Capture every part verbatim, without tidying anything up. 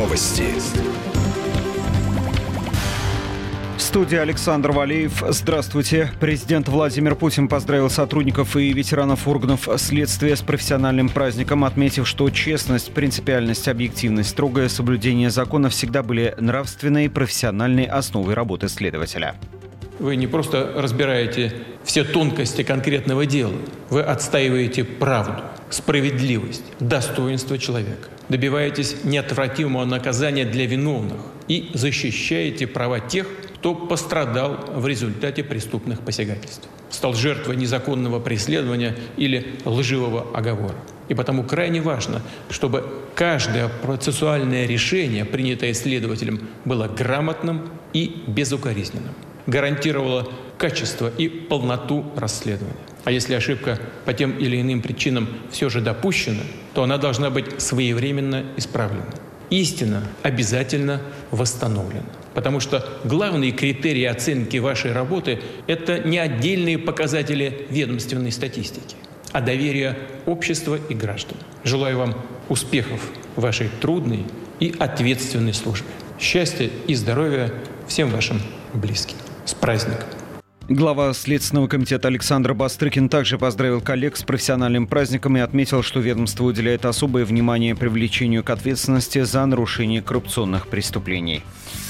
Новости. В студии Александр Валеев. Здравствуйте. Президент Владимир Путин поздравил сотрудников и ветеранов органов следствия с профессиональным праздником, отметив, что честность, принципиальность, объективность, строгое соблюдение закона всегда были нравственной и профессиональной основой работы следователя. Вы не просто разбираете все тонкости конкретного дела, вы отстаиваете правду, справедливость, достоинство человека, добиваетесь неотвратимого наказания для виновных и защищаете права тех, кто пострадал в результате преступных посягательств, стал жертвой незаконного преследования или лживого оговора. И потому крайне важно, чтобы каждое процессуальное решение, принятое следователем, было грамотным и безукоризненным, гарантировало качество и полноту расследования. А если ошибка по тем или иным причинам все же допущена, то она должна быть своевременно исправлена. Истина обязательно восстановлена. Потому что главные критерии оценки вашей работы – это не отдельные показатели ведомственной статистики, а доверие общества и граждан. Желаю вам успехов в вашей трудной и ответственной службе. Счастья и здоровья всем вашим близким. С праздником! Глава Следственного комитета Александр Бастрыкин также поздравил коллег с профессиональным праздником и отметил, что ведомство уделяет особое внимание привлечению к ответственности за нарушение коррупционных преступлений.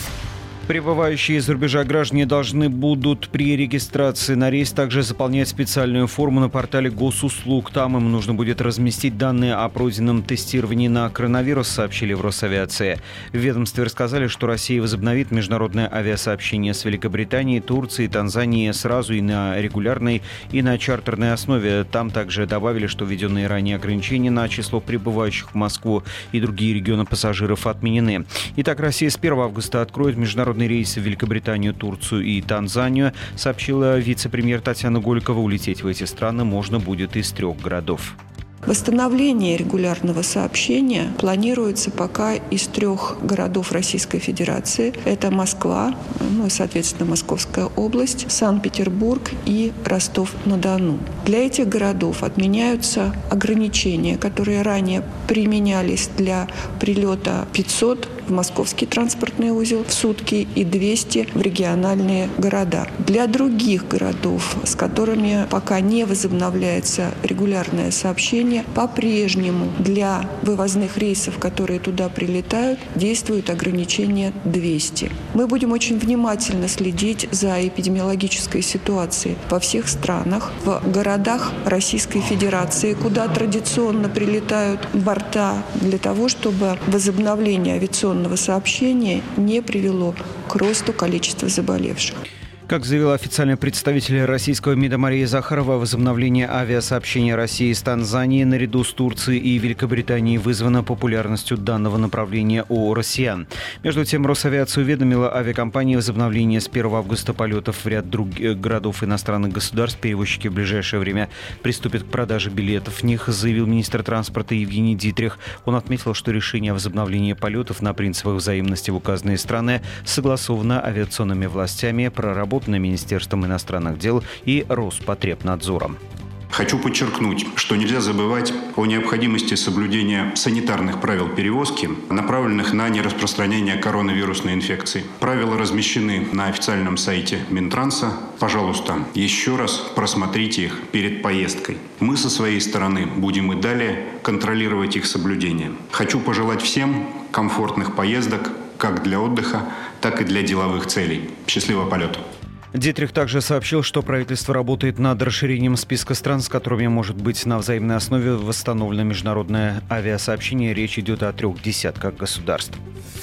Прибывающие из-за рубежа граждане должны будут при регистрации на рейс также заполнять специальную форму на портале госуслуг. Там им нужно будет разместить данные о пройденном тестировании на коронавирус, сообщили в Росавиации. В ведомстве рассказали, что Россия возобновит международное авиасообщение с Великобританией, Турцией, Танзанией сразу и на регулярной, и на чартерной основе. Там также добавили, что введенные ранее ограничения на число прибывающих в Москву и другие регионы пассажиров отменены. Итак, Россия с первого августа откроет международные рейсы в Великобританию, Турцию и Танзанию, сообщила вице-премьер Татьяна Голикова. Улететь в эти страны можно будет из трех городов. Восстановление регулярного сообщения планируется пока из трех городов Российской Федерации. Это Москва, ну и, соответственно, Московская область, Санкт-Петербург и Ростов-на-Дону. Для этих городов отменяются ограничения, которые ранее применялись для прилета пятьсот в московский транспортный узел в сутки и двести в региональные города. Для других городов, с которыми пока не возобновляется регулярное сообщение, по-прежнему для вывозных рейсов, которые туда прилетают, действует ограничение двести. Мы будем очень внимательно следить за эпидемиологической ситуацией во всех странах, в городах Российской Федерации, куда традиционно прилетают борта, для того, чтобы возобновление авиационного сообщения не привело к росту количества заболевших. Как заявила официальный представитель российского МИДа Мария Захарова, возобновление авиасообщения России с Танзанией наряду с Турцией и Великобританией вызвано популярностью данного направления у россиян. Между тем, Росавиация уведомила авиакомпании о возобновлении с первого августа полетов в ряд других городов иностранных государств. Перевозчики в ближайшее время приступят к продаже билетов в них, заявил министр транспорта Евгений Дитрих. Он отметил, что решение о возобновлении полетов на принципах взаимности в указанные страны согласовано авиационными властями, проработано Министерством иностранных дел и Роспотребнадзором. Хочу подчеркнуть, что нельзя забывать о необходимости соблюдения санитарных правил перевозки, направленных на нераспространение коронавирусной инфекции. Правила размещены на официальном сайте Минтранса. Пожалуйста, еще раз просмотрите их перед поездкой. Мы со своей стороны будем и далее контролировать их соблюдение. Хочу пожелать всем комфортных поездок как для отдыха, так и для деловых целей. Счастливого полета! Дитрих также сообщил, что правительство работает над расширением списка стран, с которыми может быть на взаимной основе восстановлено международное авиасообщение. Речь идет о трех десятках государств.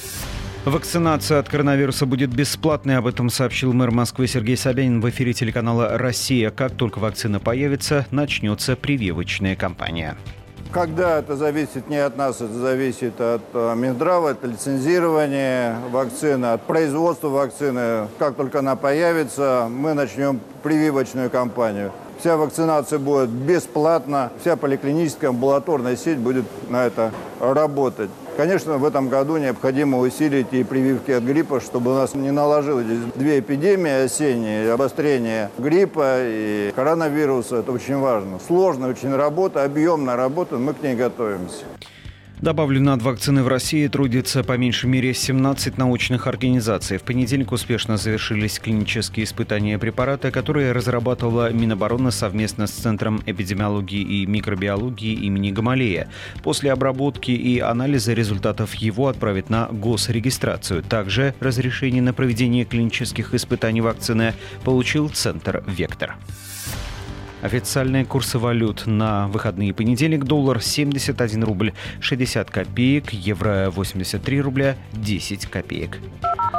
Вакцинация от коронавируса будет бесплатной. Об этом сообщил мэр Москвы Сергей Собянин в эфире телеканала «Россия». Как только вакцина появится, начнется прививочная кампания. Когда это зависит не от нас, это зависит от Минздрава, это лицензирование вакцины, от производства вакцины. Как только она появится, мы начнем прививочную кампанию. Вся вакцинация будет бесплатна, вся поликлиническая амбулаторная сеть будет на это работать. Конечно, в этом году необходимо усилить и прививки от гриппа, чтобы у нас не наложилось две эпидемии осенние, обострение гриппа и коронавируса. Это очень важно. Сложная очень работа, объемная работа, мы к ней готовимся. Добавлю, над вакциной в России трудится по меньшей мере семнадцать научных организаций. В понедельник успешно завершились клинические испытания препарата, которые разрабатывала Минобороны совместно с Центром эпидемиологии и микробиологии имени Гамалея. После обработки и анализа результатов его отправят на госрегистрацию. Также разрешение на проведение клинических испытаний вакцины получил Центр «Вектор». Официальные курсы валют на выходные: понедельник: доллар семьдесят один рубль шестьдесят копеек, евро восемьдесят три рубля десять копеек.